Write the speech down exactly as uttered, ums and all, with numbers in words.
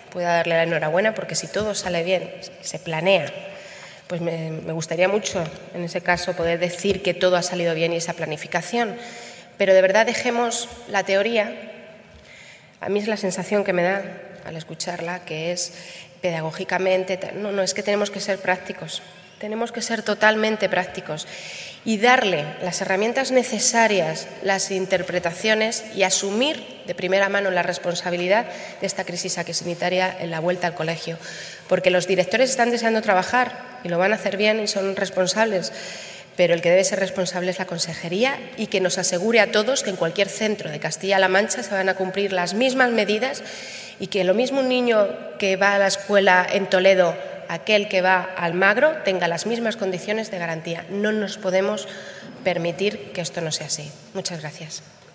pueda darle la enhorabuena, porque si todo sale bien, se planea, pues me, me gustaría mucho, en ese caso, poder decir que todo ha salido bien y esa planificación. Pero de verdad dejemos la teoría. A mí es la sensación que me da al escucharla, que es pedagógicamente, no, no, es que tenemos que ser prácticos, tenemos que ser totalmente prácticos y darle las herramientas necesarias, las interpretaciones y asumir de primera mano la responsabilidad de esta crisis sanitaria en la vuelta al colegio. Porque los directores están deseando trabajar y lo van a hacer bien y son responsables, pero el que debe ser responsable es la consejería y que nos asegure a todos que en cualquier centro de Castilla-La Mancha se van a cumplir las mismas medidas y que lo mismo un niño que va a la escuela en Toledo, aquel que va al Magro, tenga las mismas condiciones de garantía. No nos podemos permitir que esto no sea así. Muchas gracias.